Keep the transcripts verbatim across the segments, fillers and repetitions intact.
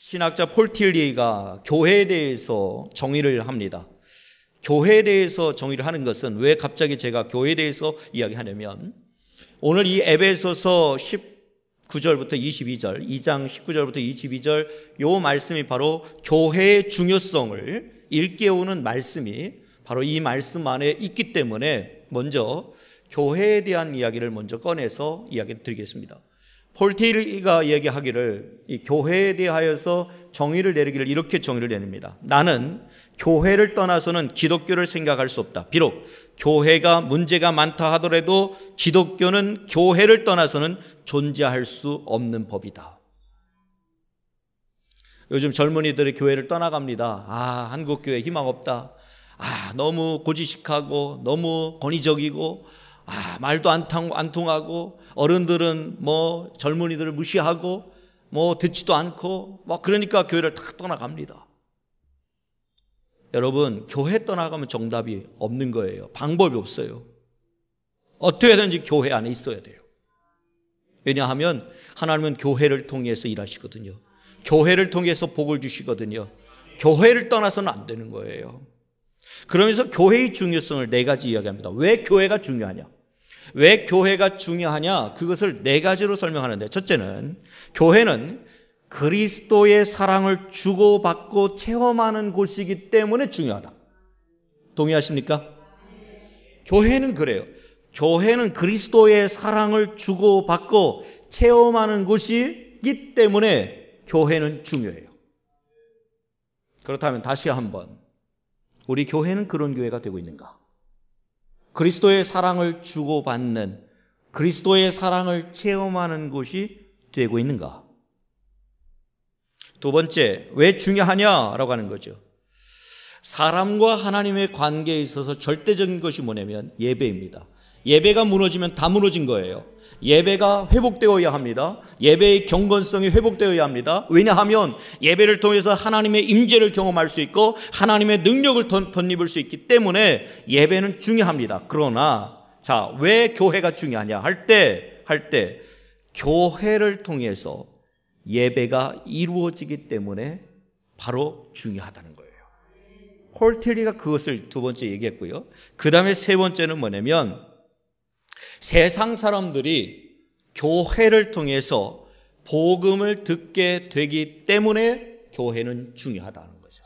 신학자 폴 틸리가 교회에 대해서 정의를 합니다. 교회에 대해서 정의를 하는 것은 왜 갑자기 제가 교회에 대해서 이야기하냐면 오늘 이 에베소서 십구 절부터 이십이 절, 이 장 십구 절부터 이십이 절 요 말씀이 바로 교회의 중요성을 일깨우는 말씀이 바로 이 말씀 안에 있기 때문에 먼저 교회에 대한 이야기를 먼저 꺼내서 이야기를 드리겠습니다. 폴 틸리가 얘기하기를 이 교회에 대하여서 정의를 내리기를 이렇게 정의를 내립니다. 나는 교회를 떠나서는 기독교를 생각할 수 없다. 비록 교회가 문제가 많다 하더라도 기독교는 교회를 떠나서는 존재할 수 없는 법이다. 요즘 젊은이들이 교회를 떠나갑니다. 아, 한국교회 희망 없다. 아, 너무 고지식하고 너무 권위적이고 아, 말도 안, 통, 안 통하고 어른들은 뭐 젊은이들을 무시하고 뭐 듣지도 않고 막 그러니까 교회를 다 떠나갑니다. 여러분, 교회 떠나가면 정답이 없는 거예요. 방법이 없어요. 어떻게든지 교회 안에 있어야 돼요. 왜냐하면 하나님은 교회를 통해서 일하시거든요. 교회를 통해서 복을 주시거든요. 교회를 떠나서는 안 되는 거예요. 그러면서 교회의 중요성을 네 가지 이야기합니다. 왜 교회가 중요하냐? 왜 교회가 중요하냐? 그것을 네 가지로 설명하는데, 첫째는 교회는 그리스도의 사랑을 주고받고 체험하는 곳이기 때문에 중요하다. 동의하십니까? 교회는 그래요. 교회는 그리스도의 사랑을 주고받고 체험하는 곳이기 때문에 교회는 중요해요. 그렇다면 다시 한번, 우리 교회는 그런 교회가 되고 있는가? 그리스도의 사랑을 주고받는, 그리스도의 사랑을 체험하는 곳이 되고 있는가? 두 번째, 왜 중요하냐라고 하는 거죠. 사람과 하나님의 관계에 있어서 절대적인 것이 뭐냐면 예배입니다. 예배가 무너지면 다 무너진 거예요. 예배가 회복되어야 합니다. 예배의 경건성이 회복되어야 합니다. 왜냐하면 예배를 통해서 하나님의 임재를 경험할 수 있고 하나님의 능력을 덧입을 수 있기 때문에 예배는 중요합니다. 그러나 자, 왜 교회가 중요하냐 할 때, 할 때 교회를 통해서 예배가 이루어지기 때문에 바로 중요하다는 거예요. 폴 틸리가 그것을 두 번째 얘기했고요. 그 다음에 세 번째는 뭐냐면 세상 사람들이 교회를 통해서 복음을 듣게 되기 때문에 교회는 중요하다는 거죠.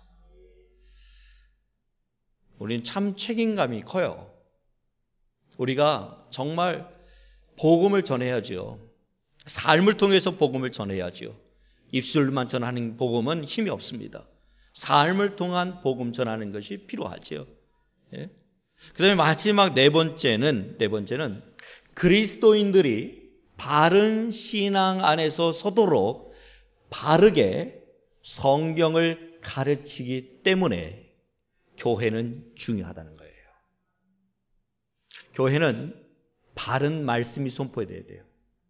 우리는 참 책임감이 커요. 우리가 정말 복음을 전해야죠. 삶을 통해서 복음을 전해야죠. 입술만 전하는 복음은 힘이 없습니다. 삶을 통한 복음 전하는 것이 필요하죠. 예? 그 다음에 마지막 네 번째는, 네 번째는 그리스도인들이 바른 신앙 안에서 서도록 바르게 성경을 가르치기 때문에 교회는 중요하다는 거예요. 교회는 바른 말씀이 선포돼야 돼요.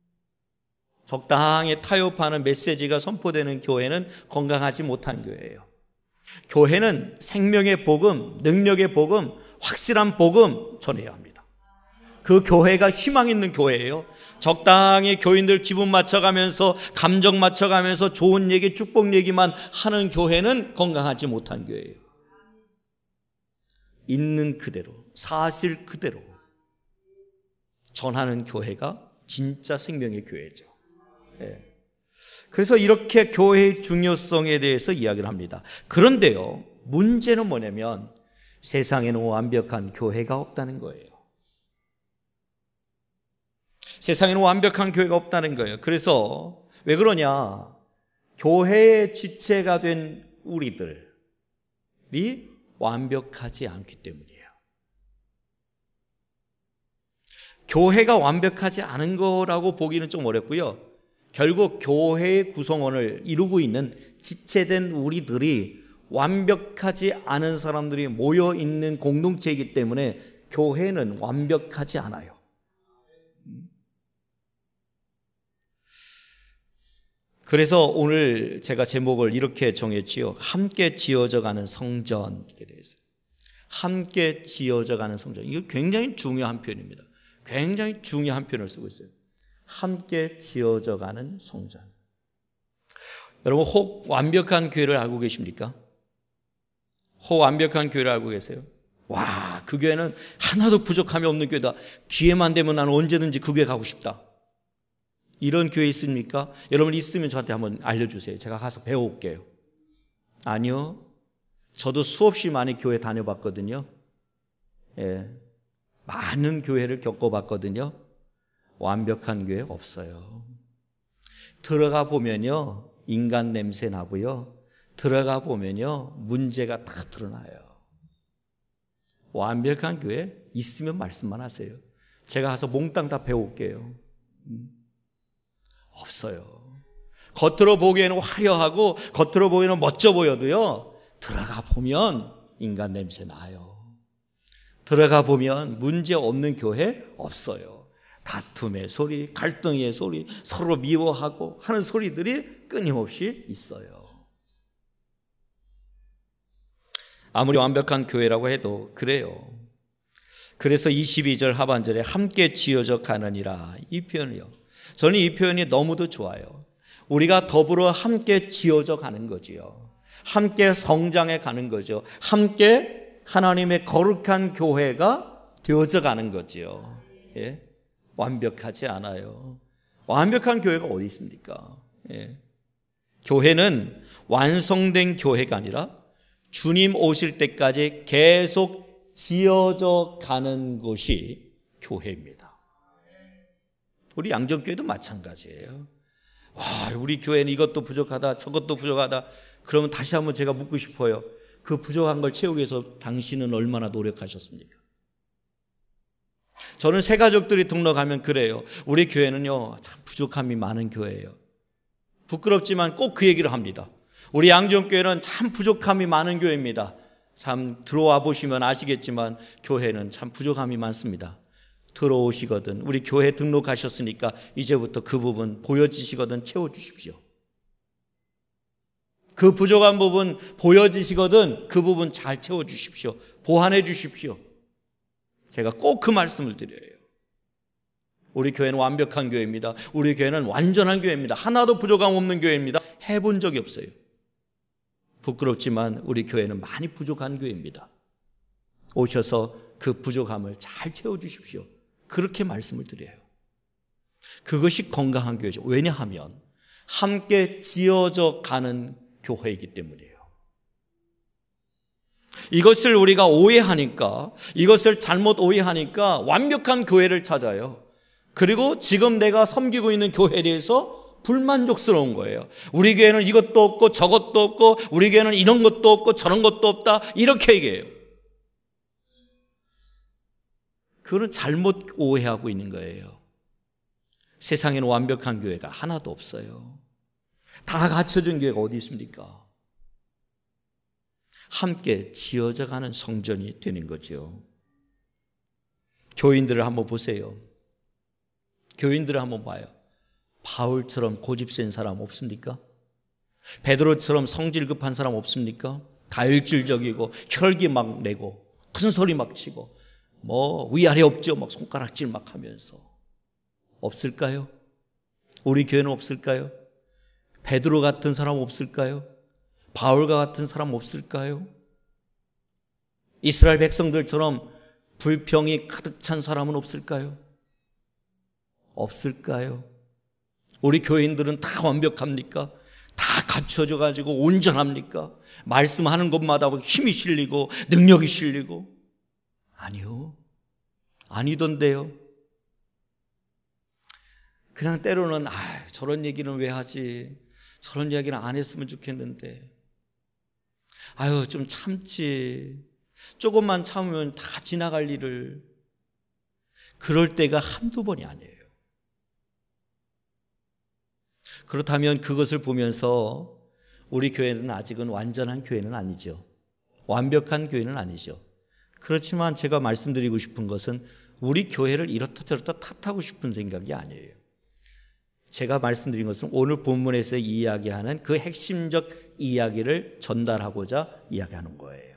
적당히 타협하는 메시지가 선포되는 교회는 건강하지 못한 교회예요. 교회는 생명의 복음, 능력의 복음, 확실한 복음 전해야 합니다. 그 교회가 희망 있는 교회예요. 적당히 교인들 기분 맞춰가면서 감정 맞춰가면서 좋은 얘기, 축복 얘기만 하는 교회는 건강하지 못한 교회예요. 있는 그대로, 사실 그대로 전하는 교회가 진짜 생명의 교회죠. 네. 그래서 이렇게 교회의 중요성에 대해서 이야기를 합니다. 그런데요, 문제는 뭐냐면 세상에는 완벽한 교회가 없다는 거예요. 세상에는 완벽한 교회가 없다는 거예요. 그래서 왜 그러냐? 교회의 지체가 된 우리들이 완벽하지 않기 때문이에요. 교회가 완벽하지 않은 거라고 보기는 좀 어렵고요. 결국 교회의 구성원을 이루고 있는 지체된 우리들이 완벽하지 않은 사람들이 모여 있는 공동체이기 때문에 교회는 완벽하지 않아요. 그래서 오늘 제가 제목을 이렇게 정했지요. 함께 지어져가는 성전에 대해서. 함께 지어져가는 성전. 이거 굉장히 중요한 표현입니다. 굉장히 중요한 표현을 쓰고 있어요. 함께 지어져가는 성전. 여러분, 혹 완벽한 교회를 알고 계십니까? 혹 완벽한 교회를 알고 계세요? 와, 그 교회는 하나도 부족함이 없는 교회다. 기회만 되면 나는 언제든지 그 교회 가고 싶다. 이런 교회 있습니까? 여러분 있으면 저한테 한번 알려주세요. 제가 가서 배워올게요. 아니요. 저도 수없이 많이 교회 다녀봤거든요. 예, 많은 교회를 겪어봤거든요. 완벽한 교회 없어요. 들어가 보면요, 인간 냄새 나고요. 들어가 보면요, 문제가 다 드러나요. 완벽한 교회 있으면 말씀만 하세요. 제가 가서 몽땅 다 배울게요. 음, 없어요. 겉으로 보기에는 화려하고 겉으로 보기에는 멋져 보여도요, 들어가 보면 인간 냄새 나요. 들어가 보면 문제 없는 교회 없어요. 다툼의 소리, 갈등의 소리, 서로 미워하고 하는 소리들이 끊임없이 있어요. 아무리 완벽한 교회라고 해도 그래요. 그래서 이십이 절 하반절에 함께 지어져 가느니라, 이 표현이요. 저는 이 표현이 너무도 좋아요. 우리가 더불어 함께 지어져 가는 거지요. 함께 성장해 가는 거죠. 함께 하나님의 거룩한 교회가 되어져 가는 거지요. 예? 완벽하지 않아요. 완벽한 교회가 어디 있습니까? 예. 교회는 완성된 교회가 아니라 주님 오실 때까지 계속 지어져 가는 곳이 교회입니다. 우리 양정교회도 마찬가지예요. 와, 우리 교회는 이것도 부족하다, 저것도 부족하다. 그러면 다시 한번 제가 묻고 싶어요. 그 부족한 걸 채우기 위해서 당신은 얼마나 노력하셨습니까? 저는 새 가족들이 등록하면 그래요. 우리 교회는요, 참 부족함이 많은 교회예요. 부끄럽지만 꼭 그 얘기를 합니다. 우리 양정교회는 참 부족함이 많은 교회입니다. 참 들어와 보시면 아시겠지만 교회는 참 부족함이 많습니다. 들어오시거든, 우리 교회 등록하셨으니까 이제부터 그 부분 보여지시거든 채워주십시오. 그 부족한 부분 보여지시거든 그 부분 잘 채워주십시오. 보완해 주십시오. 제가 꼭 그 말씀을 드려요. 우리 교회는 완벽한 교회입니다. 우리 교회는 완전한 교회입니다. 하나도 부족함 없는 교회입니다. 해본 적이 없어요. 부끄럽지만 우리 교회는 많이 부족한 교회입니다. 오셔서 그 부족함을 잘 채워주십시오. 그렇게 말씀을 드려요. 그것이 건강한 교회죠. 왜냐하면 함께 지어져 가는 교회이기 때문이에요. 이것을 우리가 오해하니까, 이것을 잘못 오해하니까 완벽한 교회를 찾아요. 그리고 지금 내가 섬기고 있는 교회에 대해서 불만족스러운 거예요. 우리 교회는 이것도 없고 저것도 없고 우리 교회는 이런 것도 없고 저런 것도 없다, 이렇게 얘기해요. 그거는 잘못 오해하고 있는 거예요. 세상에는 완벽한 교회가 하나도 없어요. 다 갖춰진 교회가 어디 있습니까? 함께 지어져 가는 성전이 되는 거죠. 교인들을 한번 보세요. 교인들을 한번 봐요. 바울처럼 고집센 사람 없습니까? 베드로처럼 성질 급한 사람 없습니까? 다혈질적이고 혈기 막 내고 큰 소리 막 치고 뭐 위아래 없죠, 막 손가락질 막 하면서. 없을까요? 우리 교회는 없을까요? 베드로 같은 사람 없을까요? 바울과 같은 사람 없을까요? 이스라엘 백성들처럼 불평이 가득 찬 사람은 없을까요? 없을까요? 우리 교인들은 다 완벽합니까? 다 갖춰져 가지고 온전합니까? 말씀하는 것마다 힘이 실리고 능력이 실리고? 아니요. 아니던데요. 그냥 때로는 아, 저런 얘기는 왜 하지? 저런 이야기는 안 했으면 좋겠는데. 아유, 좀 참지. 조금만 참으면 다 지나갈 일을. 그럴 때가 한두 번이 아니에요. 그렇다면 그것을 보면서 우리 교회는 아직은 완전한 교회는 아니죠. 완벽한 교회는 아니죠. 그렇지만 제가 말씀드리고 싶은 것은 우리 교회를 이렇다 저렇다 탓하고 싶은 생각이 아니에요. 제가 말씀드린 것은 오늘 본문에서 이야기하는 그 핵심적 이야기를 전달하고자 이야기하는 거예요.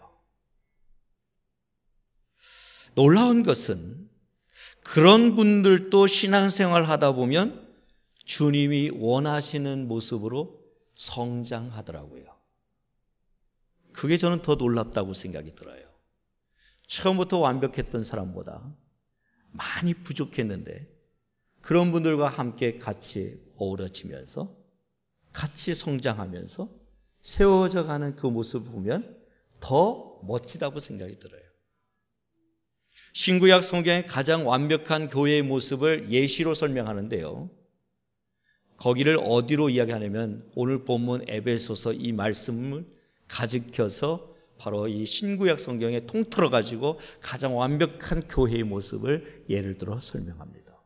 놀라운 것은 그런 분들도 신앙생활 하다 보면 주님이 원하시는 모습으로 성장하더라고요. 그게 저는 더 놀랍다고 생각이 들어요. 처음부터 완벽했던 사람보다 많이 부족했는데 그런 분들과 함께 같이 어우러지면서 같이 성장하면서 세워져 가는 그 모습을 보면 더 멋지다고 생각이 들어요. 신구약 성경의 가장 완벽한 교회의 모습을 예시로 설명하는데요. 거기를 어디로 이야기하냐면 오늘 본문 에베소서 이 말씀을 가지켜서 바로 이 신구약 성경에 통틀어 가지고 가장 완벽한 교회의 모습을 예를 들어 설명합니다.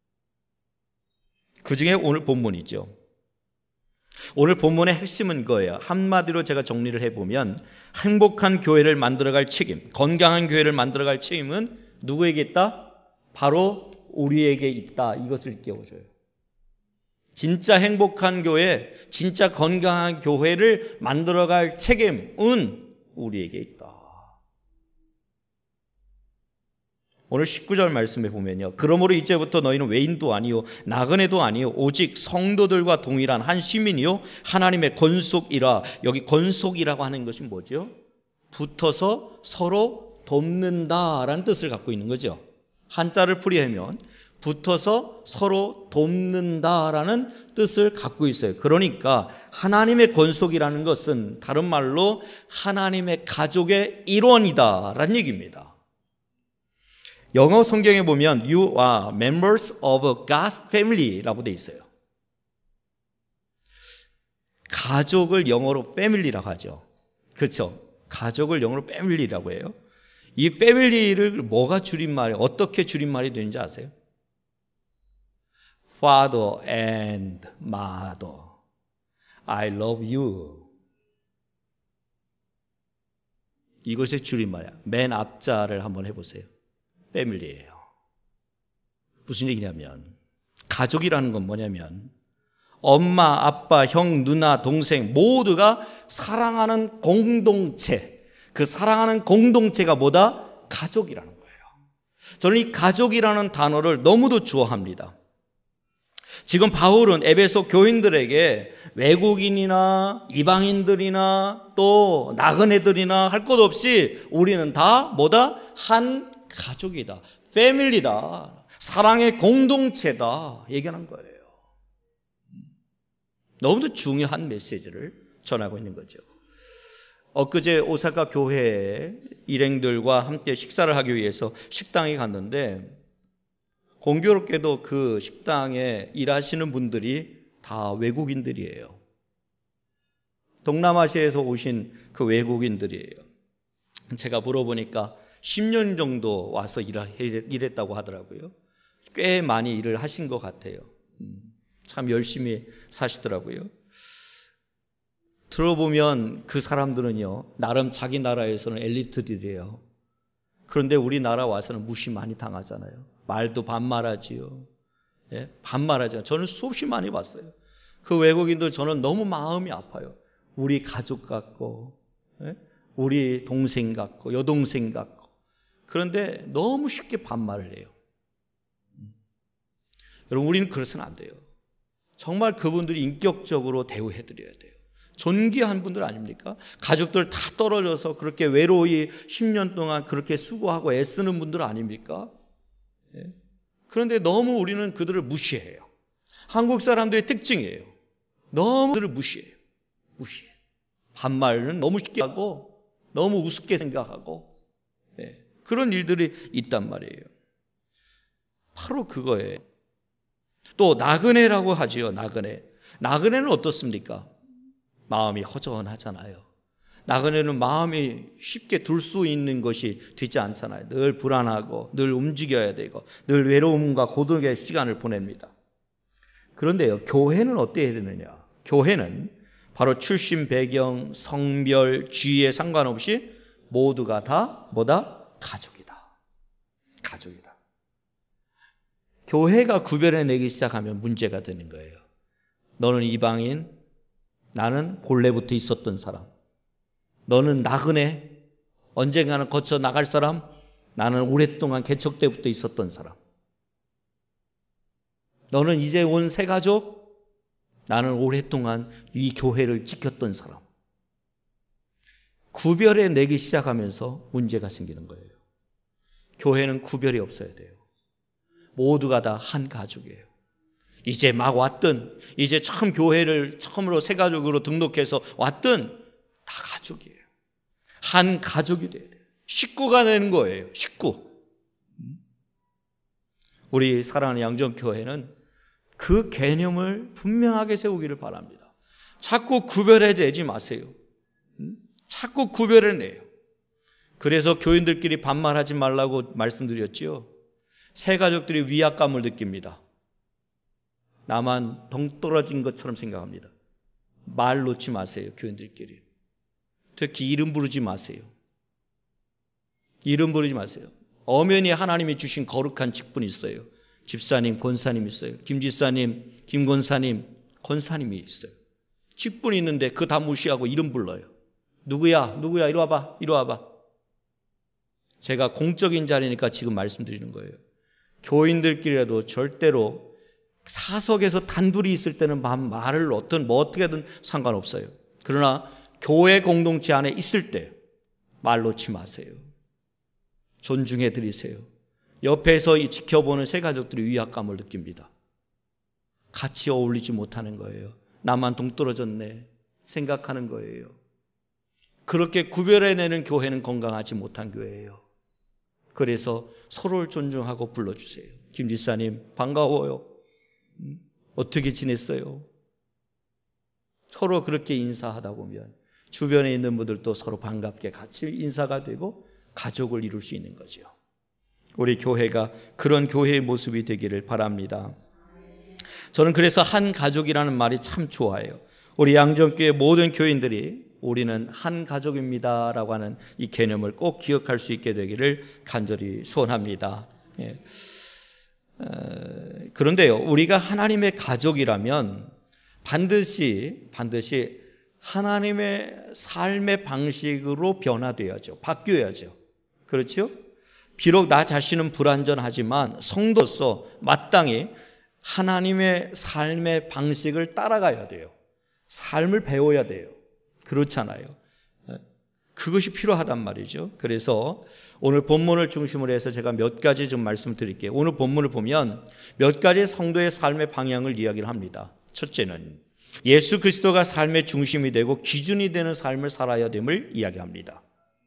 그 중에 오늘 본문이죠. 오늘 본문의 핵심은 거예요. 한마디로 제가 정리를 해보면 행복한 교회를 만들어갈 책임, 건강한 교회를 만들어갈 책임은 누구에게 있다? 바로 우리에게 있다. 이것을 일깨워줘요. 진짜 행복한 교회, 진짜 건강한 교회를 만들어갈 책임은 우리에게 있다. 오늘 십구 절 말씀에 보면요. 그러므로 이제부터 너희는 외인도 아니요 나그네도 아니요 오직 성도들과 동일한 한 시민이요 하나님의 권속이라. 여기 권속이라고 하는 것이 뭐죠? 붙어서 서로 돕는다라는 뜻을 갖고 있는 거죠. 한자를 풀이하면 붙어서 서로 돕는다라는 뜻을 갖고 있어요. 그러니까 하나님의 권속이라는 것은 다른 말로 하나님의 가족의 일원이다라는 얘기입니다. 영어 성경에 보면 You are members of God's family라고 돼 있어요. 가족을 영어로 family라고 하죠. 그렇죠? 가족을 영어로 family라고 해요. 이 패밀리를 뭐가 줄임말이, 어떻게 줄임말이 되는지 아세요? Father and Mother, I love you. 이것의 줄임말이야. 맨 앞자를 한번 해보세요. 패밀리예요. 무슨 얘기냐면 가족이라는 건 뭐냐면 엄마, 아빠, 형, 누나, 동생 모두가 사랑하는 공동체. 그 사랑하는 공동체가 뭐다? 가족이라는 거예요. 저는 이 가족이라는 단어를 너무도 좋아합니다. 지금 바울은 에베소 교인들에게 외국인이나 이방인들이나 또 나그네들이나 할 것 없이 우리는 다 뭐다? 한 가족이다. 패밀리다. 사랑의 공동체다. 얘기하는 거예요. 너무도 중요한 메시지를 전하고 있는 거죠. 엊그제 오사카 교회 일행들과 함께 식사를 하기 위해서 식당에 갔는데 공교롭게도 그 식당에 일하시는 분들이 다 외국인들이에요. 동남아시아에서 오신 그 외국인들이에요. 제가 물어보니까 십 년 정도 와서 일했다고 하더라고요. 꽤 많이 일을 하신 것 같아요. 참 열심히 사시더라고요. 들어보면 그 사람들은요, 나름 자기 나라에서는 엘리트들이에요. 그런데 우리나라 와서는 무시 많이 당하잖아요. 말도 반말하지요. 예? 반말하죠. 저는 수없이 많이 봤어요. 그 외국인들 저는 너무 마음이 아파요. 우리 가족 같고, 예? 우리 동생 같고, 여동생 같고. 그런데 너무 쉽게 반말을 해요. 여러분, 우리는 그래서는 안 돼요. 정말 그분들이 인격적으로 대우해드려야 돼요. 존귀한 분들 아닙니까? 가족들 다 떨어져서 그렇게 외로이 십 년 동안 그렇게 수고하고 애쓰는 분들 아닙니까? 예? 그런데 너무 우리는 그들을 무시해요. 한국 사람들의 특징이에요. 너무 그들을 무시해요. 무시해. 반말은 너무 쉽게 하고 너무 우습게 생각하고 예. 그런 일들이 있단 말이에요. 바로 그거예요. 또 나그네라고 하지요. 나그네. 나그네는 어떻습니까? 마음이 허전하잖아요. 나그네는 마음이 쉽게 둘 수 있는 것이 되지 않잖아요. 늘 불안하고 늘 움직여야 되고 늘 외로움과 고독의 시간을 보냅니다. 그런데요, 교회는 어때야 되느냐? 교회는 바로 출신 배경, 성별, 지위에 상관없이 모두가 다 뭐다? 가족이다. 가족이다. 교회가 구별해내기 시작하면 문제가 되는 거예요. 너는 이방인, 나는 본래부터 있었던 사람. 너는 나그네, 언젠가는 거쳐 나갈 사람, 나는 오랫동안 개척 때부터 있었던 사람. 너는 이제 온 새 가족, 나는 오랫동안 이 교회를 지켰던 사람. 구별해 내기 시작하면서 문제가 생기는 거예요. 교회는 구별이 없어야 돼요. 모두가 다 한 가족이에요. 이제 막 왔든, 이제 처음 교회를 처음으로 새 가족으로 등록해서 왔든 다 가족이에요. 한 가족이 돼야 돼요. 식구가 되는 거예요. 식구. 우리 사랑하는 양정교회는 그 개념을 분명하게 세우기를 바랍니다. 자꾸 구별해내지 마세요. 자꾸 구별해내요. 그래서 교인들끼리 반말하지 말라고 말씀드렸지요. 새 가족들이 위압감을 느낍니다. 나만 동떨어진 것처럼 생각합니다. 말 놓지 마세요. 교인들끼리. 특히 이름 부르지 마세요. 이름 부르지 마세요. 엄연히 하나님이 주신 거룩한 직분이 있어요. 집사님, 권사님 있어요. 김집사님, 김권사님, 권사님이 있어요. 직분이 있는데 그거 다 무시하고 이름 불러요. 누구야? 누구야? 이리 와봐. 이리 와봐. 제가 공적인 자리니까 지금 말씀드리는 거예요. 교인들끼리라도 절대로 사석에서 단둘이 있을 때는 말을 어떤 뭐 어떻게든 상관없어요. 그러나 교회 공동체 안에 있을 때 말 놓지 마세요. 존중해 드리세요. 옆에서 지켜보는 새 가족들이 위압감을 느낍니다. 같이 어울리지 못하는 거예요. 나만 동떨어졌네 생각하는 거예요. 그렇게 구별해내는 교회는 건강하지 못한 교회예요. 그래서 서로를 존중하고 불러주세요. 김 지사님 반가워요. 어떻게 지냈어요? 서로 그렇게 인사하다 보면 주변에 있는 분들도 서로 반갑게 같이 인사가 되고 가족을 이룰 수 있는 거죠. 우리 교회가 그런 교회의 모습이 되기를 바랍니다. 저는 그래서 한 가족이라는 말이 참 좋아요. 우리 양정교회 모든 교인들이 우리는 한 가족입니다 라고 하는 이 개념을 꼭 기억할 수 있게 되기를 간절히 소원합니다. 예. 어, 그런데요, 우리가 하나님의 가족이라면 반드시 반드시 하나님의 삶의 방식으로 변화되어야죠. 바뀌어야죠. 그렇죠? 비록 나 자신은 불완전하지만 성도로서 마땅히 하나님의 삶의 방식을 따라가야 돼요. 삶을 배워야 돼요. 그렇잖아요. 그것이 필요하단 말이죠. 그래서 오늘 본문을 중심으로 해서 제가 몇 가지 좀 말씀드릴게요. 오늘 본문을 보면 몇 가지 성도의 삶의 방향을 이야기를 합니다. 첫째는 예수 그리스도가 삶의 중심이 되고 기준이 되는 삶을 살아야 됨을 이야기합니다.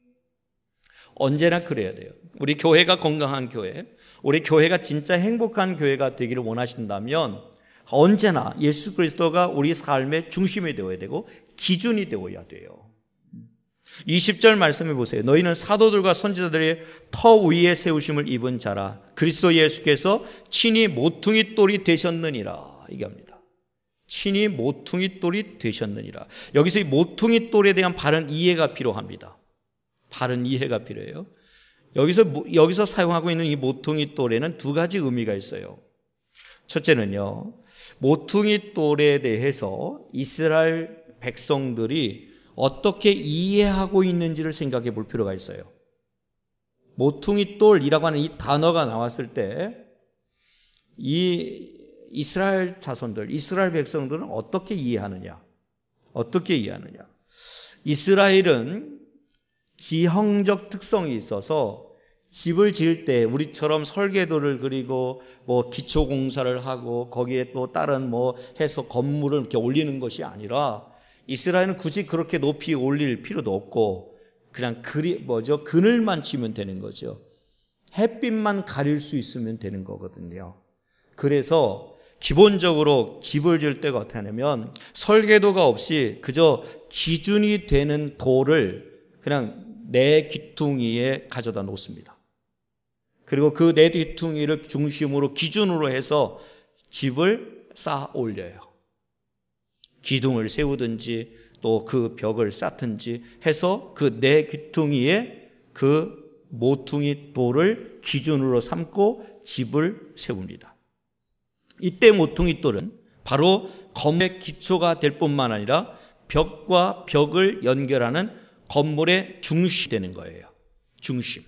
언제나 그래야 돼요. 우리 교회가 건강한 교회, 우리 교회가 진짜 행복한 교회가 되기를 원하신다면 언제나 예수 그리스도가 우리 삶의 중심이 되어야 되고 기준이 되어야 돼요. 이십 절 말씀해 보세요. 너희는 사도들과 선지자들의 터 위에 세우심을 입은 자라. 그리스도 예수께서 친히 모퉁이 돌이 되셨느니라. 얘기합니다. 친히 모퉁이 돌이 되셨느니라. 여기서 이 모퉁이 돌에 대한 바른 이해가 필요합니다. 바른 이해가 필요해요. 여기서 여기서 사용하고 있는 이 모퉁이 돌에는 두 가지 의미가 있어요. 첫째는요, 모퉁이 돌에 대해서 이스라엘 백성들이 어떻게 이해하고 있는지를 생각해 볼 필요가 있어요. 모퉁이 돌이라고 하는 이 단어가 나왔을 때 이 이스라엘 자손들, 이스라엘 백성들은 어떻게 이해하느냐? 어떻게 이해하느냐? 이스라엘은 지형적 특성이 있어서 집을 지을 때 우리처럼 설계도를 그리고 뭐 기초 공사를 하고 거기에 또 다른 뭐 해서 건물을 이렇게 올리는 것이 아니라 이스라엘은 굳이 그렇게 높이 올릴 필요도 없고 그냥 그리 뭐죠? 그늘만 치면 되는 거죠. 햇빛만 가릴 수 있으면 되는 거거든요. 그래서 기본적으로 집을 지을 때가 어떻게 하냐면 설계도가 없이 그저 기준이 되는 돌을 그냥 내 귀퉁이에 가져다 놓습니다. 그리고 그 내 귀퉁이를 중심으로 기준으로 해서 집을 쌓아 올려요. 기둥을 세우든지 또 그 벽을 쌓든지 해서 그 내 귀퉁이에 그 모퉁이 돌을 기준으로 삼고 집을 세웁니다. 이때 모퉁이 돌은 바로 건물의 기초가 될 뿐만 아니라 벽과 벽을 연결하는 건물의 중심이 되는 거예요. 중심.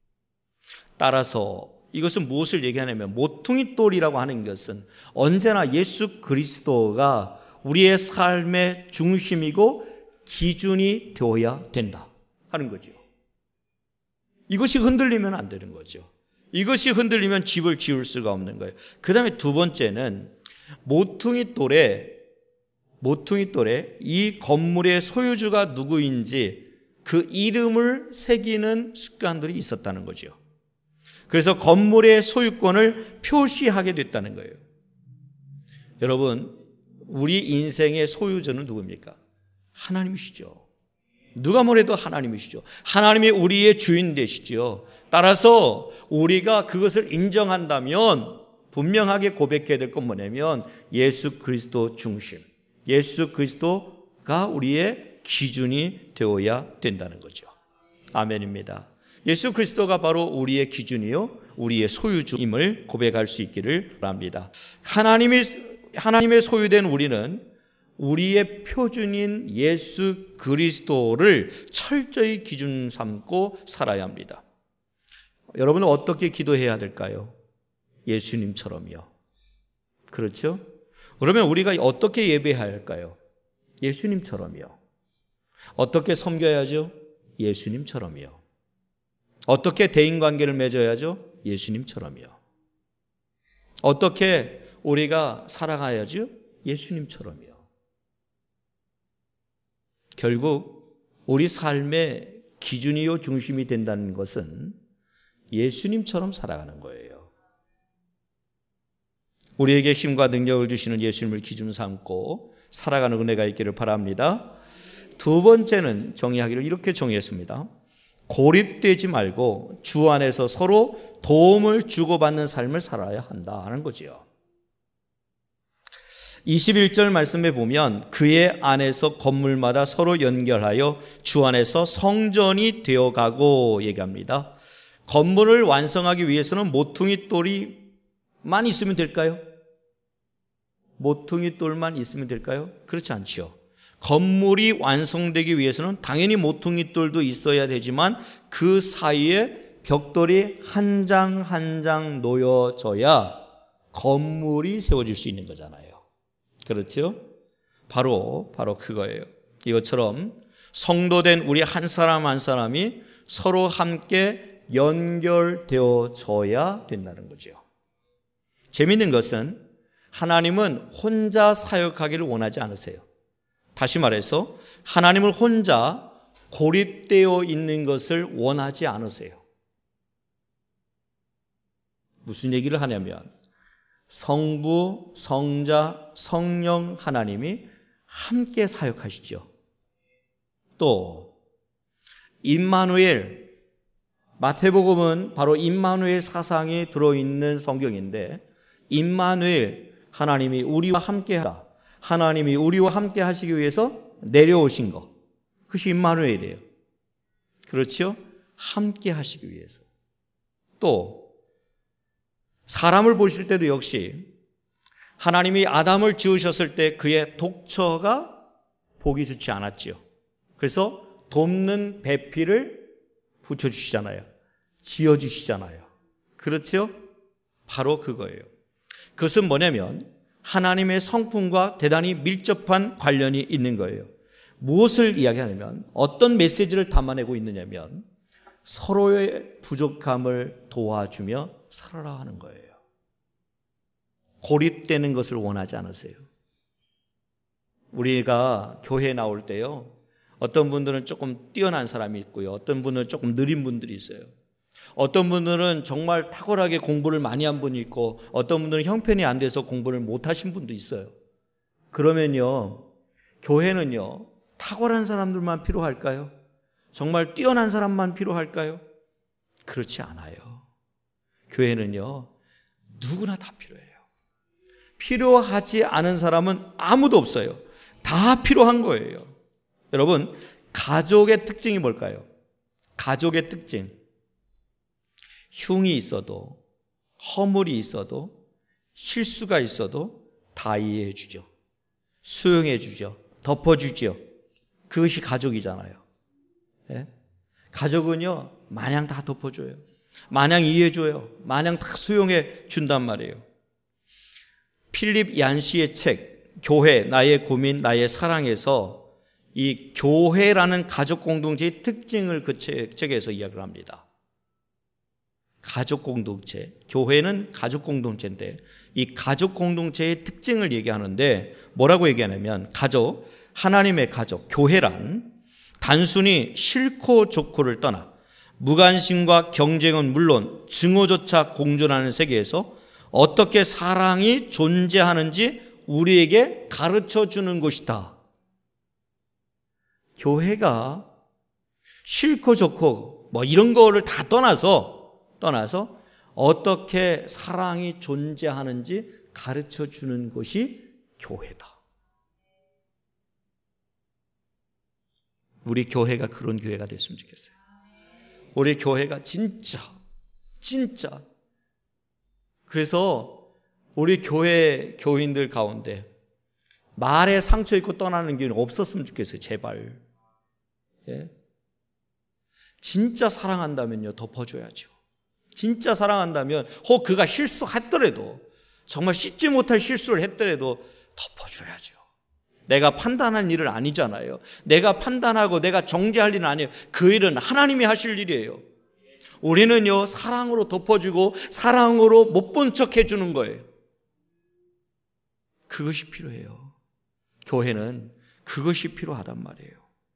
따라서 이것은 무엇을 얘기하냐면 모퉁이 돌이라고 하는 것은 언제나 예수 그리스도가 우리의 삶의 중심이고 기준이 되어야 된다 하는 거죠. 이것이 흔들리면 안 되는 거죠. 이것이 흔들리면 집을 지을 수가 없는 거예요. 그 다음에 두 번째는 모퉁이 돌에 모퉁이 돌에 이 건물의 소유주가 누구인지 그 이름을 새기는 습관들이 있었다는 거죠. 그래서 건물의 소유권을 표시하게 됐다는 거예요. 여러분, 우리 인생의 소유주는 누굽니까? 하나님이시죠. 누가 뭐래도 하나님이시죠. 하나님이 우리의 주인 되시죠. 따라서 우리가 그것을 인정한다면 분명하게 고백해야 될 건 뭐냐면 예수 그리스도 중심, 예수 그리스도가 우리의 기준이 되어야 된다는 거죠. 아멘입니다. 예수 그리스도가 바로 우리의 기준이요 우리의 소유주임을 고백할 수 있기를 바랍니다. 하나님이, 하나님의 소유된 우리는 우리의 표준인 예수 그리스도를 철저히 기준 삼고 살아야 합니다. 여러분은 어떻게 기도해야 될까요? 예수님처럼요. 그렇죠? 그러면 우리가 어떻게 예배해야 할까요? 예수님처럼요. 어떻게 섬겨야죠? 예수님처럼요. 어떻게 대인관계를 맺어야죠? 예수님처럼요. 어떻게 우리가 살아가야죠? 예수님처럼요. 결국 우리 삶의 기준이요 중심이 된다는 것은 예수님처럼 살아가는 거예요. 우리에게 힘과 능력을 주시는 예수님을 기준 삼고 살아가는 은혜가 있기를 바랍니다. 두 번째는 정의하기를 이렇게 정의했습니다. 고립되지 말고 주 안에서 서로 도움을 주고받는 삶을 살아야 한다는 거지요. 이십일 절 말씀에 보면 그의 안에서 건물마다 서로 연결하여 주 안에서 성전이 되어가고 얘기합니다. 건물을 완성하기 위해서는 모퉁이 돌이만 있으면 될까요? 모퉁이 돌만 있으면 될까요? 그렇지 않죠. 건물이 완성되기 위해서는 당연히 모퉁이 돌도 있어야 되지만 그 사이에 벽돌이 한 장 한 장 놓여져야 건물이 세워질 수 있는 거잖아요. 그렇죠? 바로 바로 그거예요. 이것처럼 성도된 우리 한 사람 한 사람이 서로 함께 연결되어져야 된다는 거죠. 재미있는 것은 하나님은 혼자 사역하기를 원하지 않으세요. 다시 말해서 하나님은 혼자 고립되어 있는 것을 원하지 않으세요. 무슨 얘기를 하냐면 성부, 성자, 성령 하나님이 함께 사역하시죠. 또 임마누엘, 마태복음은 바로 임마누엘 사상이 들어있는 성경인데 임마누엘, 하나님이 우리와 함께 하다, 하나님이 우리와 함께 하시기 위해서 내려오신 것, 그것이 임마누엘이에요. 그렇죠? 함께 하시기 위해서. 또 사람을 보실 때도 역시 하나님이 아담을 지으셨을 때 그의 독처가 보기 좋지 않았지요. 그래서 돕는 배필을 붙여주시잖아요. 지어주시잖아요. 그렇죠? 바로 그거예요. 그것은 뭐냐면 하나님의 성품과 대단히 밀접한 관련이 있는 거예요. 무엇을 이야기하냐면 어떤 메시지를 담아내고 있느냐면 서로의 부족함을 도와주며 살아라 하는 거예요. 고립되는 것을 원하지 않으세요. 우리가 교회에 나올 때요, 어떤 분들은 조금 뛰어난 사람이 있고요, 어떤 분들은 조금 느린 분들이 있어요. 어떤 분들은 정말 탁월하게 공부를 많이 한 분이 있고 어떤 분들은 형편이 안 돼서 공부를 못하신 분도 있어요. 그러면요, 교회는요 탁월한 사람들만 필요할까요? 정말 뛰어난 사람만 필요할까요? 그렇지 않아요. 교회는요 누구나 다 필요해요. 필요하지 않은 사람은 아무도 없어요. 다 필요한 거예요. 여러분, 가족의 특징이 뭘까요? 가족의 특징, 흉이 있어도 허물이 있어도 실수가 있어도 다 이해해 주죠. 수용해 주죠. 덮어 주죠. 그것이 가족이잖아요. 예? 가족은요 마냥 다 덮어줘요. 마냥 이해해줘요. 마냥 다 수용해 준단 말이에요. 필립 얀시의 책 교회, 나의 고민, 나의 사랑에서 이 교회라는 가족 공동체의 특징을 그 책, 책에서 이야기를 합니다. 가족 공동체, 교회는 가족 공동체인데 이 가족 공동체의 특징을 얘기하는데 뭐라고 얘기하냐면, 가족, 하나님의 가족, 교회란 단순히 싫고 좋고를 떠나 무관심과 경쟁은 물론 증오조차 공존하는 세계에서 어떻게 사랑이 존재하는지 우리에게 가르쳐 주는 것이다. 교회가 싫고 좋고 뭐 이런 거를 다 떠나서 떠나서 어떻게 사랑이 존재하는지 가르쳐 주는 것이 교회다. 우리 교회가 그런 교회가 됐으면 좋겠어요. 우리 교회가 진짜 진짜 그래서 우리 교회 교인들 가운데 말에 상처 입고 떠나는 게 없었으면 좋겠어요. 제발. 예? 진짜 사랑한다면요, 덮어줘야죠. 진짜 사랑한다면 혹 그가 실수했더라도, 정말 씻지 못할 실수를 했더라도 덮어줘야죠. 내가 판단할 일은 아니잖아요. 내가 판단하고 내가 정죄할 일은 아니에요. 그 일은 하나님이 하실 일이에요. 우리는요, 사랑으로 덮어주고 사랑으로 못 본 척 해주는 거예요. 그것이 필요해요. 교회는 그것이 필요하단 말이에요.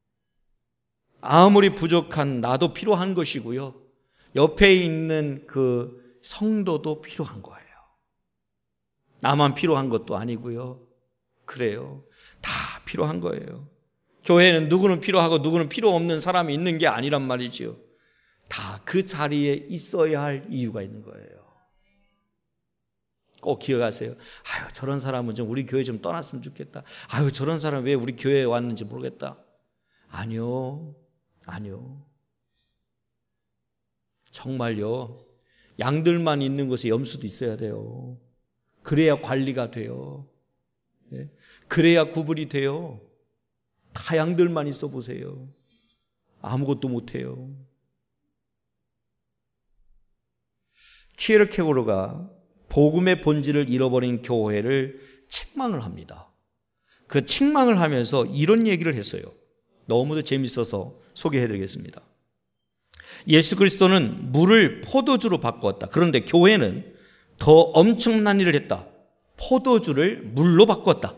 아무리 부족한 나도 필요한 것이고요, 옆에 있는 그 성도도 필요한 거예요. 나만 필요한 것도 아니고요. 그래요. 다 필요한 거예요. 교회는 누구는 필요하고 누구는 필요 없는 사람이 있는 게 아니란 말이죠. 다 그 자리에 있어야 할 이유가 있는 거예요. 꼭 기억하세요. 아유, 저런 사람은 좀 우리 교회 좀 떠났으면 좋겠다. 아유, 저런 사람 왜 우리 교회에 왔는지 모르겠다. 아니요. 아니요. 정말요. 양들만 있는 곳에 염소도 있어야 돼요. 그래야 관리가 돼요. 예? 그래야 구분이 돼요. 다 양들만 있어 보세요. 아무것도 못해요. 키에르케고르가 복음의 본질을 잃어버린 교회를 책망을 합니다. 그 책망을 하면서 이런 얘기를 했어요. 너무도 재밌어서 소개해드리겠습니다. 예수 그리스도는 물을 포도주로 바꾸었다. 그런데 교회는 더 엄청난 일을 했다. 포도주를 물로 바꾸었다.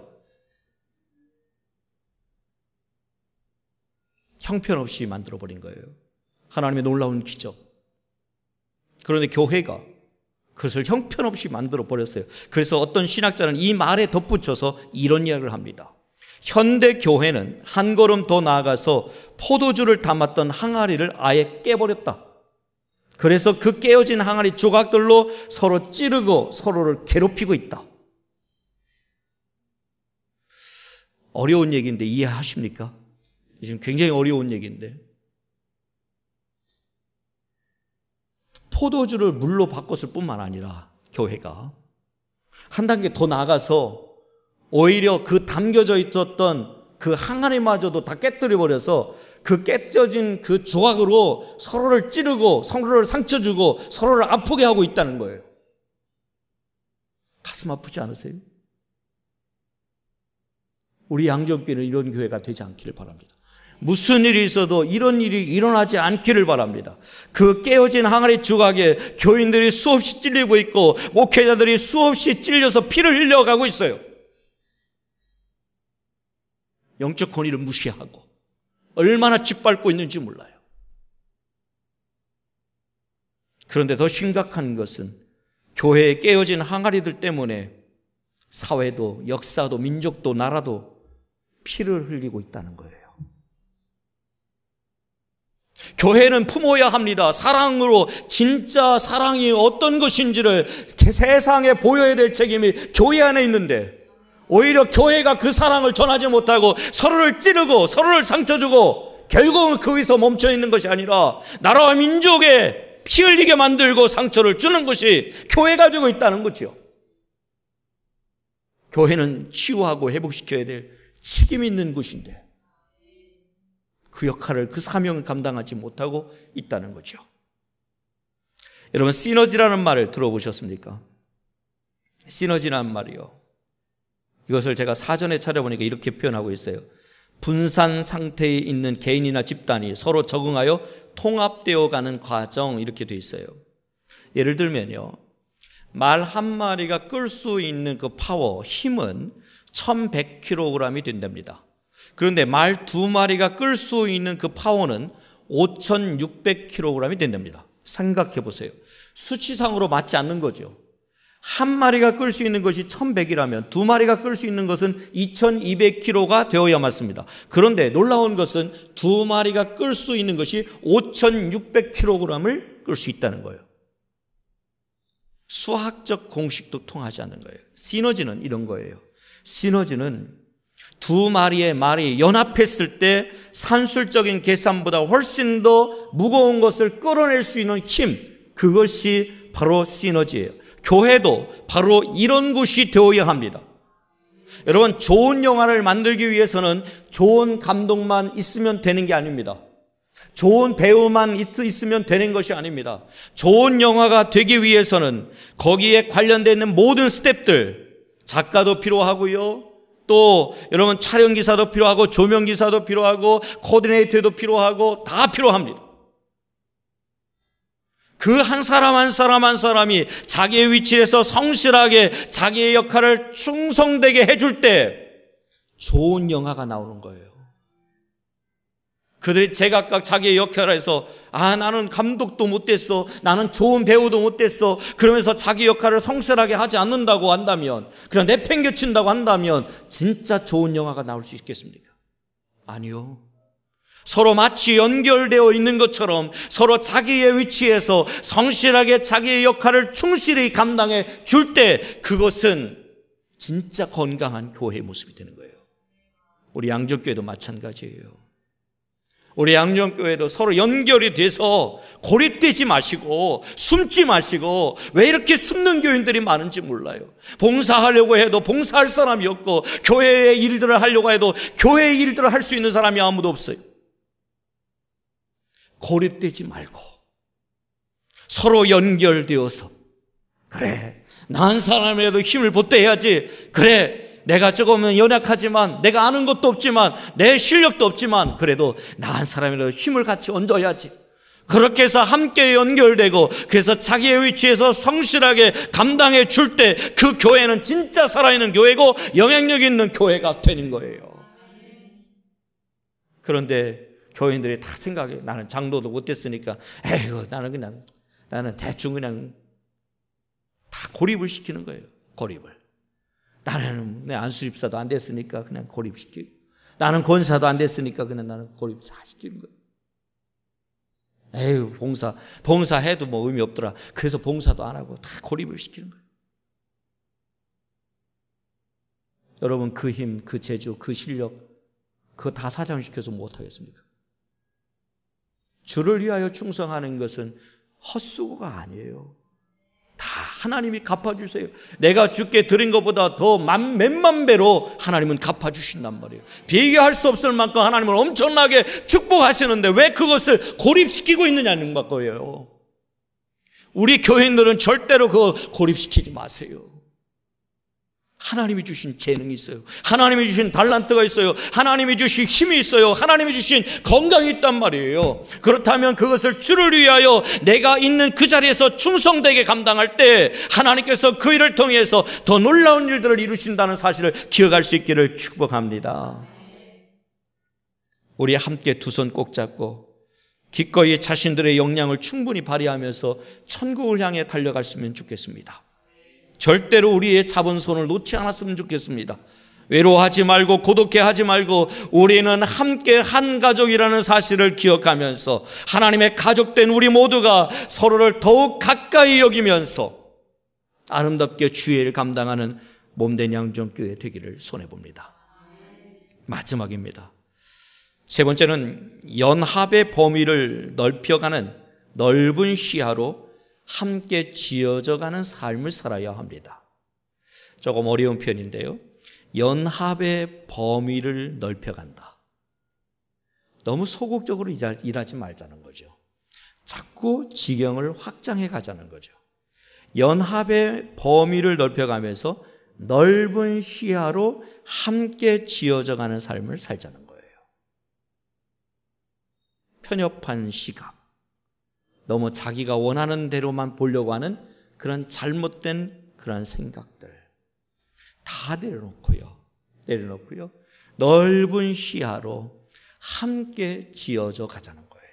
형편없이 만들어버린 거예요. 하나님의 놀라운 기적. 그런데 교회가 그것을 형편없이 만들어버렸어요. 그래서 어떤 신학자는 이 말에 덧붙여서 이런 이야기를 합니다. 현대 교회는 한 걸음 더 나아가서 포도주를 담았던 항아리를 아예 깨버렸다. 그래서 그 깨어진 항아리 조각들로 서로 찌르고 서로를 괴롭히고 있다. 어려운 얘기인데 이해하십니까? 지금 굉장히 어려운 얘기인데, 포도주를 물로 바꿨을 뿐만 아니라 교회가 한 단계 더 나아가서 오히려 그 담겨져 있었던 그 항아리마저도 다 깨뜨려 버려서 그 깨져진 그 조각으로 서로를 찌르고 서로를 상처 주고 서로를 아프게 하고 있다는 거예요. 가슴 아프지 않으세요? 우리 양정교회는 이런 교회가 되지 않기를 바랍니다. 무슨 일이 있어도 이런 일이 일어나지 않기를 바랍니다. 그 깨어진 항아리 조각에 교인들이 수없이 찔리고 있고 목회자들이 수없이 찔려서 피를 흘려가고 있어요. 영적 권위를 무시하고 얼마나 짓밟고 있는지 몰라요. 그런데 더 심각한 것은 교회에 깨어진 항아리들 때문에 사회도 역사도 민족도 나라도 피를 흘리고 있다는 거예요. 교회는 품어야 합니다. 사랑으로, 진짜 사랑이 어떤 것인지를 세상에 보여야 될 책임이 교회 안에 있는데, 오히려 교회가 그 사랑을 전하지 못하고 서로를 찌르고 서로를 상처 주고 결국은 거기서 멈춰 있는 것이 아니라 나라와 민족에 피 흘리게 만들고 상처를 주는 것이 교회가 되고 있다는 거죠. 교회는 치유하고 회복시켜야 될 책임이 있는 곳인데 그 역할을, 그 사명을 감당하지 못하고 있다는 거죠. 여러분, 시너지라는 말을 들어보셨습니까? 시너지라는 말이요, 이것을 제가 사전에 찾아보니까 이렇게 표현하고 있어요. 분산 상태에 있는 개인이나 집단이 서로 적응하여 통합되어 가는 과정, 이렇게 돼 있어요. 예를 들면요, 말 한 마리가 끌 수 있는 그 파워, 힘은 천백 킬로그램이 된답니다. 그런데 말 두 마리가 끌 수 있는 그 파워는 오천육백 킬로그램이 된답니다. 생각해 보세요. 수치상으로 맞지 않는 거죠. 한 마리가 끌 수 있는 것이 천백이라면 두 마리가 끌 수 있는 것은 이천이백 킬로그램가 되어야 맞습니다. 그런데 놀라운 것은 두 마리가 끌 수 있는 것이 오천육백 킬로그램을 끌 수 있다는 거예요. 수학적 공식도 통하지 않는 거예요. 시너지는 이런 거예요. 시너지는 두 마리의 말이 연합했을 때 산술적인 계산보다 훨씬 더 무거운 것을 끌어낼 수 있는 힘, 그것이 바로 시너지예요. 교회도 바로 이런 곳이 되어야 합니다. 여러분, 좋은 영화를 만들기 위해서는 좋은 감독만 있으면 되는 게 아닙니다. 좋은 배우만 있으면 되는 것이 아닙니다. 좋은 영화가 되기 위해서는 거기에 관련되어 있는 모든 스태프들, 작가도 필요하고요, 또 여러분 촬영기사도 필요하고 조명기사도 필요하고 코디네이터도 필요하고 다 필요합니다. 그 한 사람 한 사람 한 사람이 자기의 위치에서 성실하게 자기의 역할을 충성되게 해줄 때 좋은 영화가 나오는 거예요. 그들이 제각각 자기의 역할을 해서 아, 나는 감독도 못됐어, 나는 좋은 배우도 못됐어, 그러면서 자기 역할을 성실하게 하지 않는다고 한다면, 그냥 내팽개친다고 한다면 진짜 좋은 영화가 나올 수 있겠습니까? 아니요. 서로 마치 연결되어 있는 것처럼 서로 자기의 위치에서 성실하게 자기의 역할을 충실히 감당해 줄 때 그것은 진짜 건강한 교회의 모습이 되는 거예요. 우리 양정교회도 마찬가지예요. 우리 양정교회도 서로 연결이 돼서 고립되지 마시고 숨지 마시고, 왜 이렇게 숨는 교인들이 많은지 몰라요. 봉사하려고 해도 봉사할 사람이 없고, 교회의 일들을 하려고 해도 교회의 일들을 할 수 있는 사람이 아무도 없어요. 고립되지 말고 서로 연결되어서, 그래, 나은 사람이라도 힘을 보태야지, 그래, 내가 조금은 연약하지만, 내가 아는 것도 없지만, 내 실력도 없지만, 그래도 나은 사람이라도 힘을 같이 얹어야지. 그렇게 해서 함께 연결되고, 그래서 자기의 위치에서 성실하게 감당해 줄 때 그 교회는 진짜 살아있는 교회고 영향력 있는 교회가 되는 거예요. 그런데 교인들이 다 생각해, 나는 장로도 못했으니까 에이구, 나는 그냥 나는 대충 그냥 다 고립을 시키는 거예요. 고립을. 나는 내 안수집사도 안 됐으니까 그냥 고립시키고, 나는 권사도 안 됐으니까 그냥 나는 고립 다 시키는 거예요. 에휴, 봉사, 봉사해도 뭐 의미 없더라. 그래서 봉사도 안 하고 다 고립을 시키는 거예요. 여러분, 그 힘, 그 재주, 그 실력, 그거 다 사장시켜서 못하겠습니까? 주를 위하여 충성하는 것은 헛수고가 아니에요. 다 하나님이 갚아주세요. 내가 주께 드린 것보다 더 만, 몇만 배로 하나님은 갚아주신단 말이에요. 비교할 수 없을 만큼 하나님을 엄청나게 축복하시는데 왜 그것을 고립시키고 있느냐는 거예요. 우리 교인들은 절대로 그거 고립시키지 마세요. 하나님이 주신 재능이 있어요. 하나님이 주신 달란트가 있어요. 하나님이 주신 힘이 있어요. 하나님이 주신 건강이 있단 말이에요. 그렇다면 그것을 주를 위하여 내가 있는 그 자리에서 충성되게 감당할 때 하나님께서 그 일을 통해서 더 놀라운 일들을 이루신다는 사실을 기억할 수 있기를 축복합니다. 우리 함께 두 손 꼭 잡고 기꺼이 자신들의 역량을 충분히 발휘하면서 천국을 향해 달려갔으면 좋겠습니다. 절대로 우리의 잡은 손을 놓지 않았으면 좋겠습니다. 외로워하지 말고 고독해하지 말고 우리는 함께 한 가족이라는 사실을 기억하면서 하나님의 가족된 우리 모두가 서로를 더욱 가까이 여기면서 아름답게 주의 일을 감당하는 몸된 양정교회 되기를 손해봅니다. 마지막입니다. 세 번째는 연합의 범위를 넓혀가는 넓은 시야로 함께 지어져가는 삶을 살아야 합니다. 조금 어려운 표현인데요. 연합의 범위를 넓혀간다. 너무 소극적으로 일하지 말자는 거죠. 자꾸 지경을 확장해 가자는 거죠. 연합의 범위를 넓혀가면서 넓은 시야로 함께 지어져 가는 삶을 살자는 거예요. 편협한 시각, 너무 자기가 원하는 대로만 보려고 하는 그런 잘못된 그런 생각들 다 내려놓고요. 내려놓고요. 넓은 시야로 함께 지어져 가자는 거예요.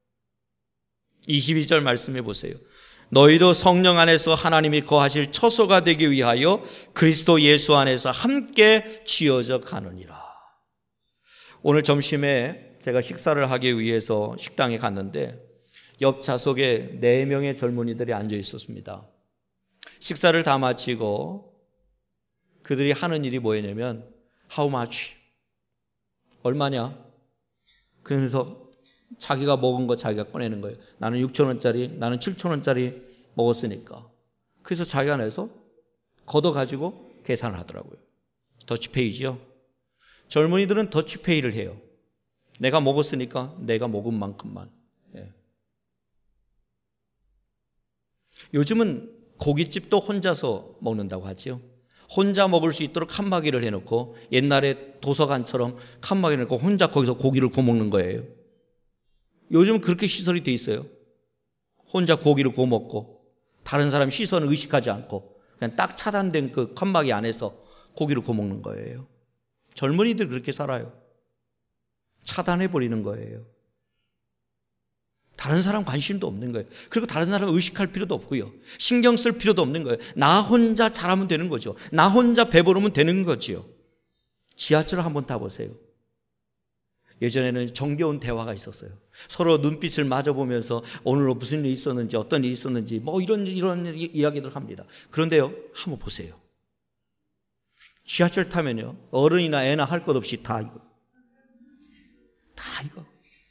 이십이 절 말씀해 보세요. 너희도 성령 안에서 하나님이 거하실 처소가 되기 위하여 그리스도 예수 안에서 함께 지어져 가느니라. 오늘 점심에 제가 식사를 하기 위해서 식당에 갔는데 옆 좌석에 네 명의 젊은이들이 앉아 있었습니다. 식사를 다 마치고 그들이 하는 일이 뭐였냐면 How much? 얼마냐? 그러면서 자기가 먹은 거 자기가 꺼내는 거예요. 나는 육천 원짜리, 나는 칠천 원짜리 먹었으니까. 그래서 자기가 내서 걷어가지고 계산을 하더라고요. 더치페이지요. 젊은이들은 더치페이를 해요. 내가 먹었으니까 내가 먹은 만큼만. 예. 요즘은 고깃집도 혼자서 먹는다고 하죠. 혼자 먹을 수 있도록 칸막이를 해놓고 옛날에 도서관처럼 칸막이를 해놓고 혼자 거기서 고기를 구워 먹는 거예요. 요즘 그렇게 시설이 돼 있어요. 혼자 고기를 구워 먹고 다른 사람 시선을 의식하지 않고 그냥 딱 차단된 그 칸막이 안에서 고기를 구워 먹는 거예요. 젊은이들 그렇게 살아요. 차단해버리는 거예요. 다른 사람 관심도 없는 거예요. 그리고 다른 사람 의식할 필요도 없고요. 신경 쓸 필요도 없는 거예요. 나 혼자 잘하면 되는 거죠. 나 혼자 배부르면 되는 거지요. 지하철을 한번 타보세요. 예전에는 정겨운 대화가 있었어요. 서로 눈빛을 마주보면서 오늘 무슨 일이 있었는지 어떤 일이 있었는지 뭐 이런 이런 이야기들 합니다. 그런데요, 한번 보세요. 지하철 타면요, 어른이나 애나 할 것 없이 다 이거, 다 이거.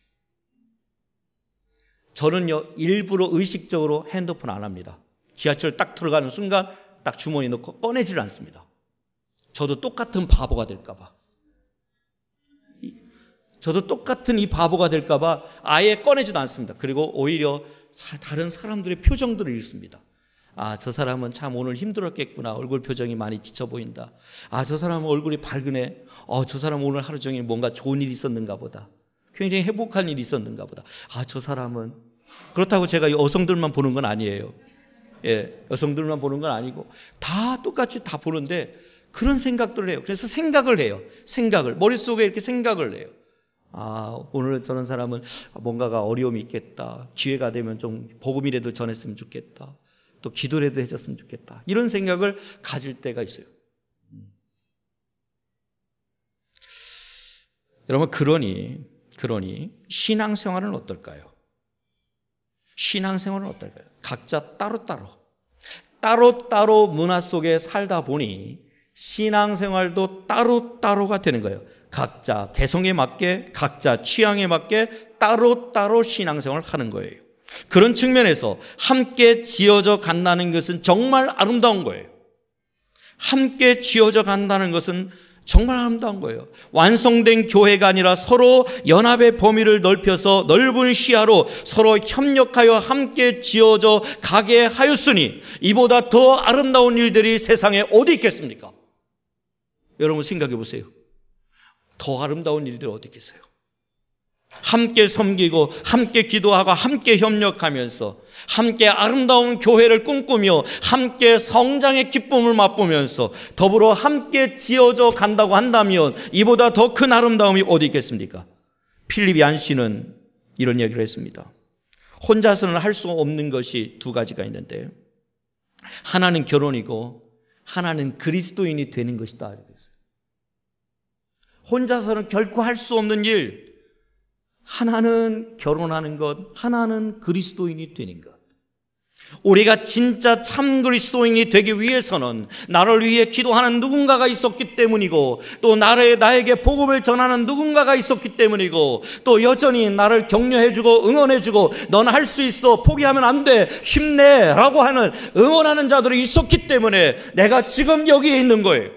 저는요, 일부러 의식적으로 핸드폰 안 합니다. 지하철 딱 들어가는 순간 딱 주머니 넣고 꺼내지를 않습니다. 저도 똑같은 바보가 될까봐. 저도 똑같은 이 바보가 될까봐 아예 꺼내지도 않습니다. 그리고 오히려 다른 사람들의 표정들을 읽습니다. 아, 저 사람은 참 오늘 힘들었겠구나. 얼굴 표정이 많이 지쳐 보인다. 아, 저 사람은 얼굴이 밝으네. 어, 저 사람은 오늘 하루 종일 뭔가 좋은 일이 있었는가 보다. 굉장히 행복한 일이 있었는가 보다. 아, 저 사람은. 그렇다고 제가 여성들만 보는 건 아니에요. 예, 여성들만 보는 건 아니고 다 똑같이 다 보는데 그런 생각들을 해요. 그래서 생각을 해요. 생각을. 머릿속에 이렇게 생각을 해요. 아, 오늘 저런 사람은 뭔가가 어려움이 있겠다. 기회가 되면 좀 복음이라도 전했으면 좋겠다. 또 기도라도 해줬으면 좋겠다. 이런 생각을 가질 때가 있어요. 여러분, 그러니 그러니 신앙생활은 어떨까요? 신앙생활은 어떨까요? 각자 따로따로 따로따로 문화 속에 살다 보니 신앙생활도 따로따로가 되는 거예요. 각자 개성에 맞게, 각자 취향에 맞게 따로따로 신앙생활을 하는 거예요. 그런 측면에서 함께 지어져 간다는 것은 정말 아름다운 거예요. 함께 지어져 간다는 것은 정말 아름다운 거예요. 완성된 교회가 아니라 서로 연합의 범위를 넓혀서 넓은 시야로 서로 협력하여 함께 지어져 가게 하였으니 이보다 더 아름다운 일들이 세상에 어디 있겠습니까? 여러분 생각해 보세요. 더 아름다운 일들이 어디 있겠어요? 함께 섬기고 함께 기도하고 함께 협력하면서 함께 아름다운 교회를 꿈꾸며 함께 성장의 기쁨을 맛보면서 더불어 함께 지어져 간다고 한다면 이보다 더 큰 아름다움이 어디 있겠습니까? 필립 얀 씨는 이런 얘기를 했습니다. 혼자서는 할 수 없는 것이 두 가지가 있는데 하나는 결혼이고 하나는 그리스도인이 되는 것이다. 혼자서는 결코 할 수 없는 일, 하나는 결혼하는 것, 하나는 그리스도인이 되는 것. 우리가 진짜 참 그리스도인이 되기 위해서는 나를 위해 기도하는 누군가가 있었기 때문이고 또 나를, 나에게 복음을 전하는 누군가가 있었기 때문이고 또 여전히 나를 격려해주고 응원해주고 너는 할 수 있어, 포기하면 안 돼, 힘내 라고 하는 응원하는 자들이 있었기 때문에 내가 지금 여기에 있는 거예요.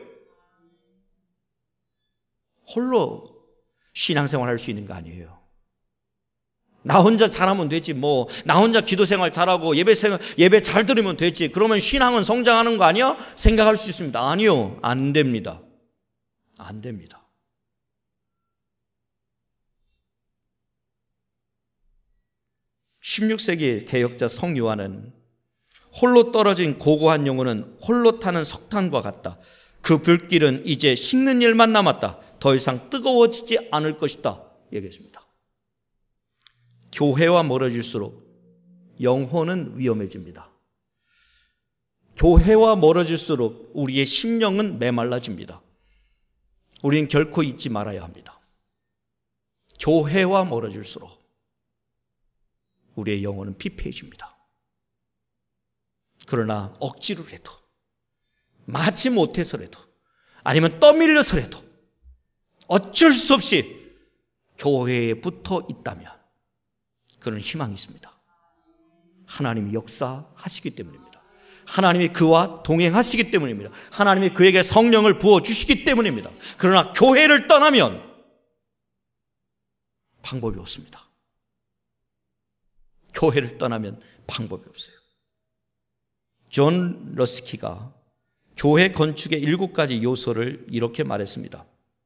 홀로 신앙생활 할 수 있는 거 아니에요. 나 혼자 잘하면 되지 뭐. 나 혼자 기도 생활 잘하고 예배 생활 예배 잘 들으면 되지. 그러면 신앙은 성장하는 거 아니야? 생각할 수 있습니다. 아니요. 안 됩니다. 안 됩니다. 십육 세기 개혁자 성요한은 홀로 떨어진 고고한 영혼은 홀로 타는 석탄과 같다. 그 불길은 이제 식는 일만 남았다. 더 이상 뜨거워지지 않을 것이다. 얘기했습니다. 교회와 멀어질수록 영혼은 위험해집니다. 교회와 멀어질수록 우리의 심령은 메말라집니다. 우리는 결코 잊지 말아야 합니다. 교회와 멀어질수록 우리의 영혼은 피폐해집니다. 그러나 억지로 해도, 마치 못해서라도, 아니면 떠밀려서라도 어쩔 수 없이 교회에 붙어 있다면 그런 희망이 있습니다. 하나님이 역사하시기 때문입니다. 하나님이 그와 동행하시기 때문입니다. 하나님이 그에게 성령을 부어주시기 때문입니다. 그러나 교회를 떠나면 방법이 없습니다. 교회를 떠나면 방법이 없어요. 존 러스키가 교회 건축의 일곱 가지 요소를 이렇게 말했습니다.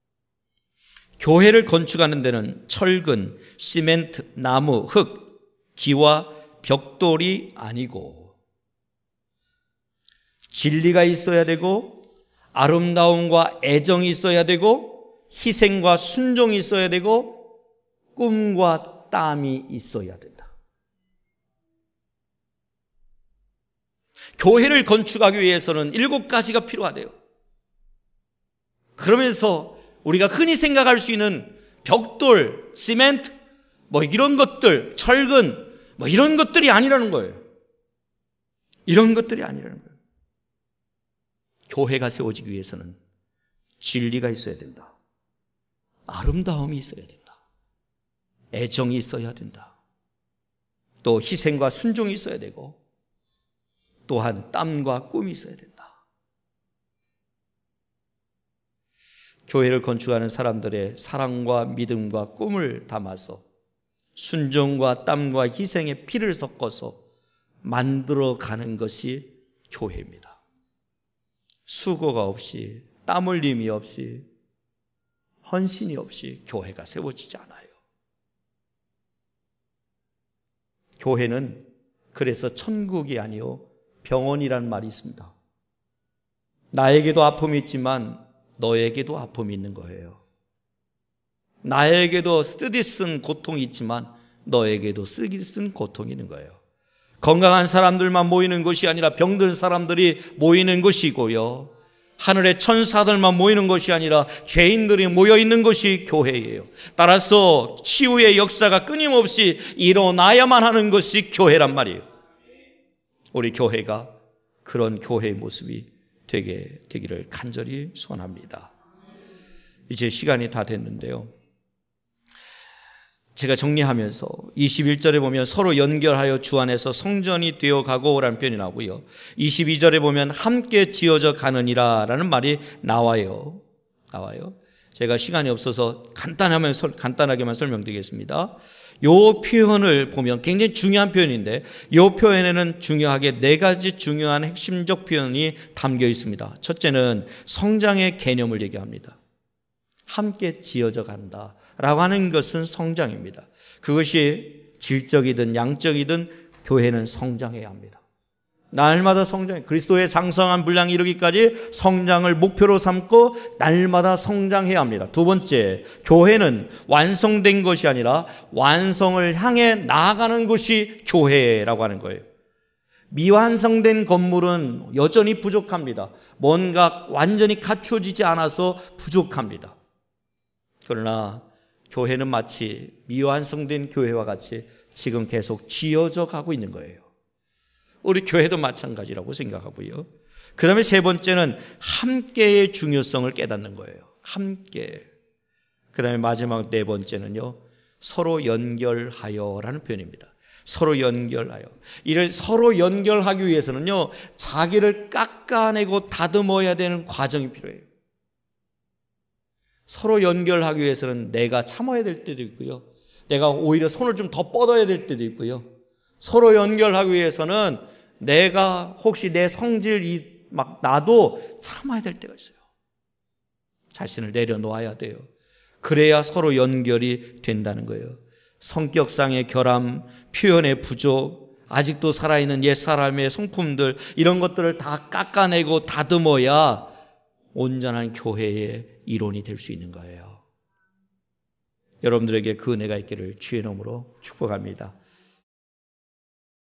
교회를 건축하는 데는 철근, 시멘트, 나무, 흙, 기와 벽돌이 아니고 진리가 있어야 되고 아름다움과 애정이 있어야 되고 희생과 순종이 있어야 되고 꿈과 땀이 있어야 된다. 교회를 건축하기 위해서는 일곱 가지가 필요하대요. 그러면서 우리가 흔히 생각할 수 있는 벽돌, 시멘트, 뭐 이런 것들, 철근, 뭐 이런 것들이 아니라는 거예요. 이런 것들이 아니라는 거예요. 교회가 세워지기 위해서는 진리가 있어야 된다. 아름다움이 있어야 된다. 애정이 있어야 된다. 또 희생과 순종이 있어야 되고 또한 땀과 꿈이 있어야 된다. 교회를 건축하는 사람들의 사랑과 믿음과 꿈을 담아서 순종과 땀과 희생의 피를 섞어서 만들어가는 것이 교회입니다. 수고가 없이, 땀 흘림이 없이, 헌신이 없이 교회가 세워지지 않아요. 교회는 그래서 천국이 아니요 병원이라는 말이 있습니다. 나에게도 아픔이 있지만 너에게도 아픔이 있는 거예요. 나에게도 쓰디쓴 고통이 있지만 너에게도 쓰디쓴 고통이 있는 거예요. 건강한 사람들만 모이는 것이 아니라 병든 사람들이 모이는 것이고요. 하늘의 천사들만 모이는 것이 아니라 죄인들이 모여 있는 것이 교회예요. 따라서 치유의 역사가 끊임없이 일어나야만 하는 것이 교회란 말이에요. 우리 교회가 그런 교회의 모습이 되게 되기를 간절히 소원합니다. 이제 시간이 다 됐는데요. 제가 정리하면서 이십일 절에 보면 서로 연결하여 주 안에서 성전이 되어가고 라는 표현이 나오고요. 이십이 절에 보면 함께 지어져 가느니라 라는 말이 나와요. 나와요. 제가 시간이 없어서 간단하면, 간단하게만 설명드리겠습니다. 이 표현을 보면 굉장히 중요한 표현인데 이 표현에는 중요하게 네 가지 중요한 핵심적 표현이 담겨 있습니다. 첫째는 성장의 개념을 얘기합니다. 함께 지어져 간다 라고 하는 것은 성장입니다. 그것이 질적이든 양적이든 교회는 성장해야 합니다. 날마다 성장, 그리스도의 장성한 분량이 이르기까지 성장을 목표로 삼고 날마다 성장해야 합니다. 두 번째, 교회는 완성된 것이 아니라 완성을 향해 나아가는 것이 교회라고 하는 거예요. 미완성된 건물은 여전히 부족합니다. 뭔가 완전히 갖춰지지 않아서 부족합니다. 그러나 교회는 마치 미완성된 교회와 같이 지금 계속 지어져 가고 있는 거예요. 우리 교회도 마찬가지라고 생각하고요. 그 다음에 세 번째는 함께의 중요성을 깨닫는 거예요. 함께. 그 다음에 마지막 네 번째는요, 서로 연결하여라는 표현입니다. 서로 연결하여. 이를 서로 연결하기 위해서는요, 자기를 깎아내고 다듬어야 되는 과정이 필요해요. 서로 연결하기 위해서는 내가 참아야 될 때도 있고요, 내가 오히려 손을 좀 더 뻗어야 될 때도 있고요. 서로 연결하기 위해서는 내가 혹시 내 성질이 막 나도 참아야 될 때가 있어요. 자신을 내려놓아야 돼요. 그래야 서로 연결이 된다는 거예요. 성격상의 결함, 표현의 부족, 아직도 살아있는 옛사람의 성품들, 이런 것들을 다 깎아내고 다듬어야 온전한 교회의 이론이 될 수 있는 거예요. 여러분들에게 그 은혜가 있기를 주의 이름으로 축복합니다.